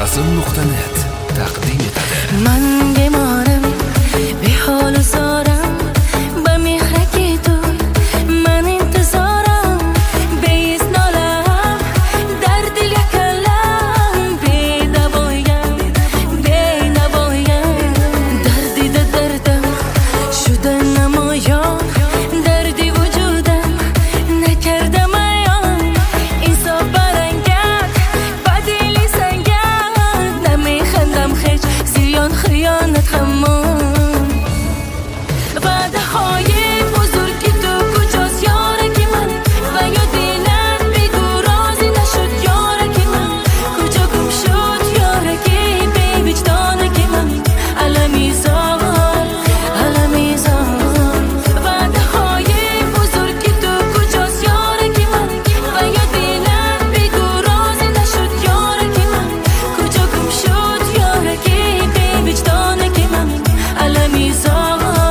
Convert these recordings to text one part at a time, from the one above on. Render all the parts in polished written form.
rasul.net taqdim etadi. Man bemorim, behol zorim, ba mehraki to'y, man intizorim, beis nolam, dardiga kalam, benavoyam, dardida dardim, shuda namoyon, dardi vujudim, nakarda mayon, insof barangat, badili sangat, nami xandam hech, ziyon xiyonat hamon. وعده‌های بزرگی تو کجاست یارکی من و یا دلت بگو راضی نشد یارکی من کجا گم شد یارکی به وجدانکی من علمیزان وعده‌های بزرگی تو کجاست یارکی من و یا دلت بگو راضی نشد یارکی من کجا گم شد یارکی به وجدانکی من علمیزان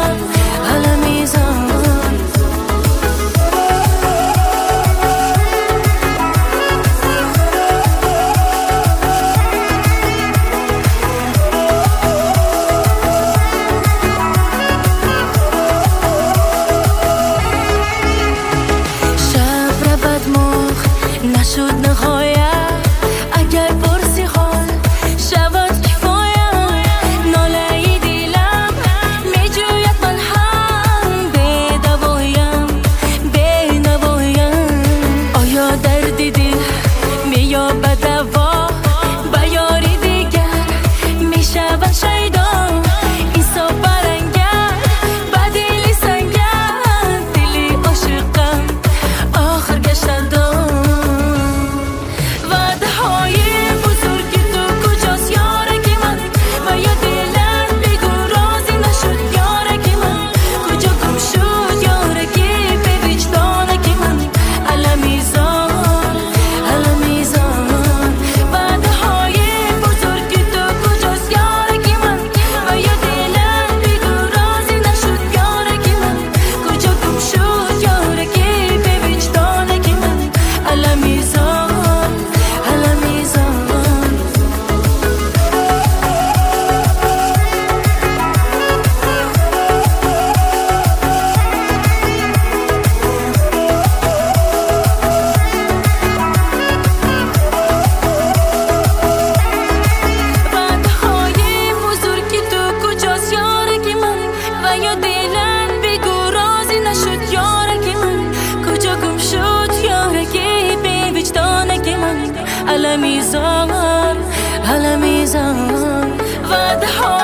نشد نهایت اگر پرسی حال شود کفایت ناله دیلم میجوید من هم بنوایم آیا دردی دل مییابد دوا با یاری دیگر میشود شیدا انصاف برانگیز با دلی سنگین دلی عاشقم آخر گشتم علمیزان وعده ها